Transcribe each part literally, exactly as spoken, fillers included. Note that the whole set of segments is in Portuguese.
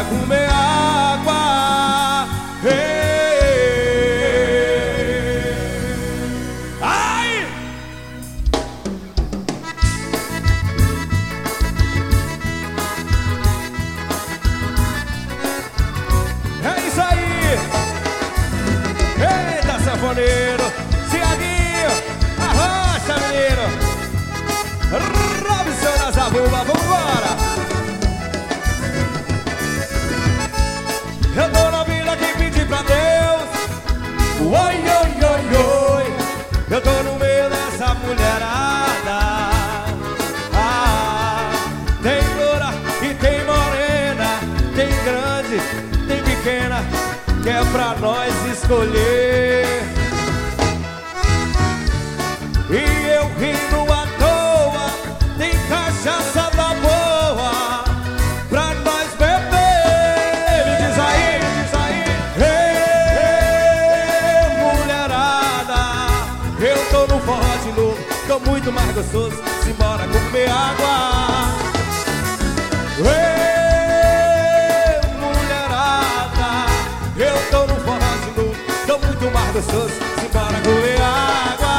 simbora comer água. Ei. Ai! É isso aí! Eita, sanfoneiro! Ciaguinho! Arrocha, menino! Robson na zabumba, vambora! Eu tô na vida que pedi pra Deus. Oi, oi, oi, oi. Eu tô no meio dessa mulherada. Ah, tem loura e tem morena, tem grande, tem pequena, que é pra nós escolher. E eu rindo à toa, tem cachaça da boa pra nós beber. Me diz aí, me diz aí. Ei, mulherada, eu tô no forró de novo, tô muito mais gostoso, simbora comer água. Ei, mulherada, eu tô no forró de novo, tô muito mais gostoso, simbora comer água.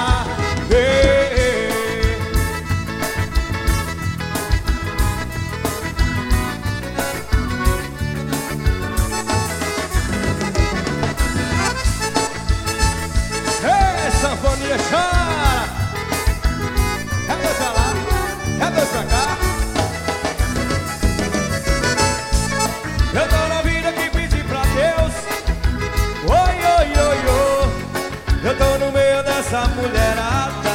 Sanfonia chora. É dois pra lá, é dois pra cá. Eu tô na vida que pedi pra Deus. Oi, oi, oi, oi. Eu tô no meio dessa mulherada.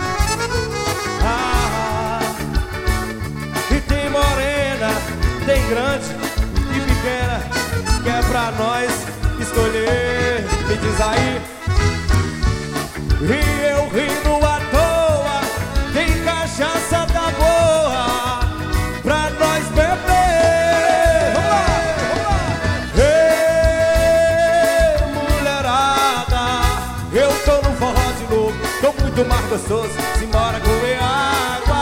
Ah, e tem morena, tem grande e pequena, que é pra nós escolher. Me diz aí. E eu rindo à toa, tem cachaça da boa pra nós beber. Vamos lá, vamos lá. Ei, mulherada, eu tô no forró de novo, tô muito mais gostoso, simbora comer água.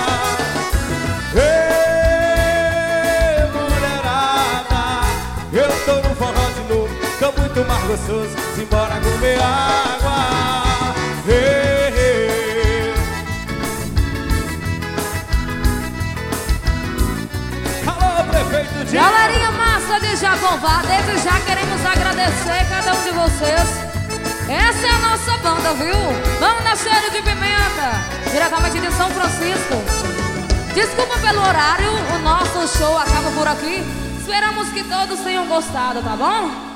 Ei, mulherada, eu tô no forró de novo, tô muito mais gostoso, simbora comer água. Hey, hey. Alô, prefeito de... Galerinha massa de Jacobá, desde já queremos agradecer cada um de vocês. Essa é a nossa banda, viu? Vamos na cheira de pimenta, diretamente de São Francisco. Desculpa pelo horário, o nosso show acaba por aqui. Esperamos que todos tenham gostado, tá bom?